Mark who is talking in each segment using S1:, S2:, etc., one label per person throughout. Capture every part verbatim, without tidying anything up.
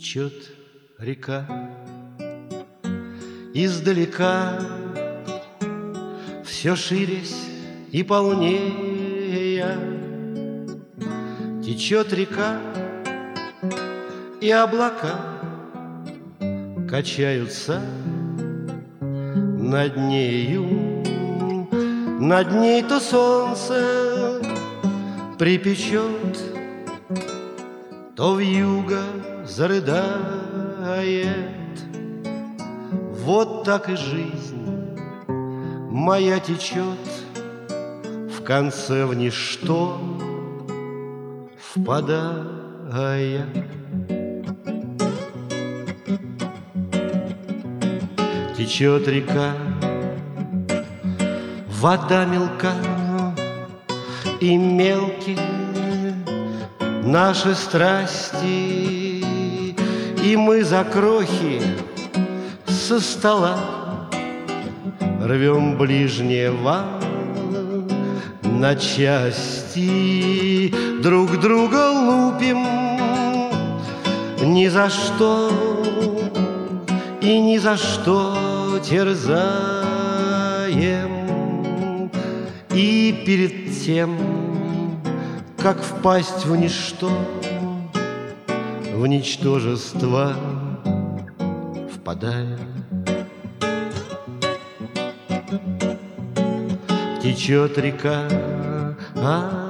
S1: Течет река издалека, все ширясь и полнея. Течет река, и облака качаются над нею. Над ней то солнце припечет, то вьюга зарыдает. Вот так и жизнь моя течет, в конце в ничто впадая. Течет река, вода мелка и мелкие наши страсти, и мы за крохи со стола рвем ближнего на части, друг друга лупим ни за что и ни за что терзаем. И перед тем, как впасть в ничто, в ничтожество впадаем. Течет река, а,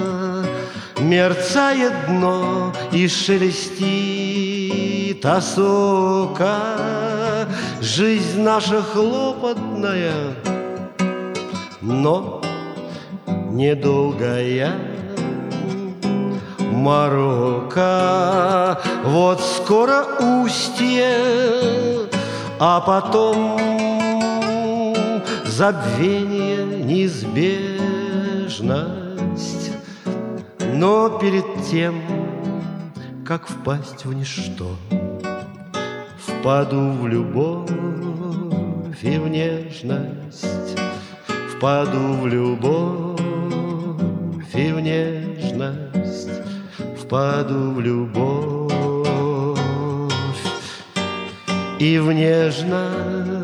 S1: мерцает дно и шелестит осока. Жизнь наша хлопотная, но недолгая морока. Вот скоро устье, а потом забвение, неизбежность. Но перед тем, как впасть в ничто, впаду в любовь и в нежность. Впаду в любовь и в нежность. Впаду в любовь и в нежность.